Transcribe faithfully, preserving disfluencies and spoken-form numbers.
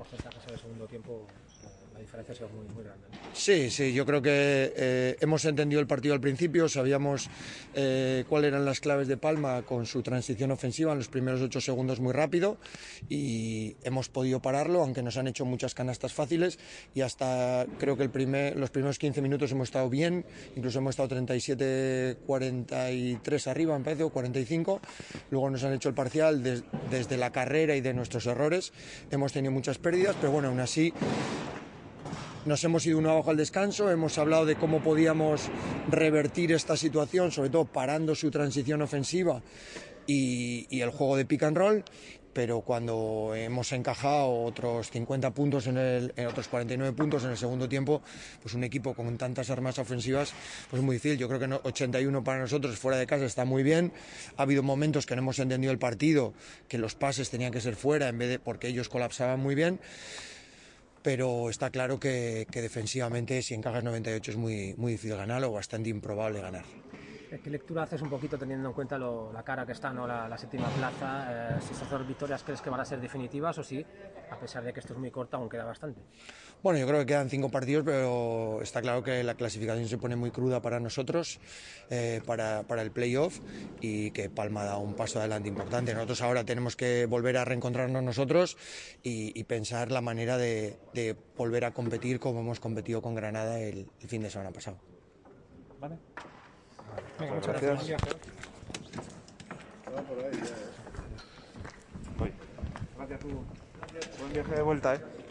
porcentajes en el segundo tiempo, la diferencia ha sido muy, muy grande. Sí, sí, yo creo que eh, hemos entendido el partido al principio, sabíamos eh, cuáles eran las claves de Palma con su transición ofensiva en los primeros ocho segundos muy rápido y hemos podido pararlo, aunque nos han hecho muchas canastas fáciles y hasta creo que el primer, los primeros quince minutos hemos estado bien, incluso hemos estado treinta y siete cuarenta y tres arriba, me parece, o cuarenta y cinco, luego nos han hecho el parcial des, desde la carrera y de nuestros errores, hemos tenido muchas pérdidas, pero bueno, aún así nos hemos ido uno abajo al descanso, hemos hablado de cómo podíamos revertir esta situación, sobre todo parando su transición ofensiva y, y el juego de pick and roll, pero cuando hemos encajado otros cincuenta puntos, en el, en otros cuarenta y nueve puntos en el segundo tiempo, pues un equipo con tantas armas ofensivas, pues es muy difícil. Yo creo que no, ochenta y uno para nosotros fuera de casa está muy bien. Ha habido momentos que no hemos entendido el partido, que los pases tenían que ser fuera en vez de porque ellos colapsaban muy bien. Pero está claro que, que defensivamente, si encajas noventa y ocho, es muy, muy difícil ganar o bastante improbable ganar. ¿Qué lectura haces un poquito teniendo en cuenta lo, la cara que está, ¿no? la, la séptima plaza? Eh, si esas dos victorias crees que van a ser definitivas o sí, a pesar de que esto es muy corto, aún queda bastante. Bueno, yo creo que quedan cinco partidos, pero está claro que la clasificación se pone muy cruda para nosotros, eh, para, para el playoff, y que Palma da un paso adelante importante. Nosotros ahora tenemos que volver a reencontrarnos nosotros y, y pensar la manera de, de volver a competir como hemos competido con Granada el, el fin de semana pasado. Vale. Venga, muchas gracias. gracias. Gracias, tú. Buen viaje de vuelta, ¿eh?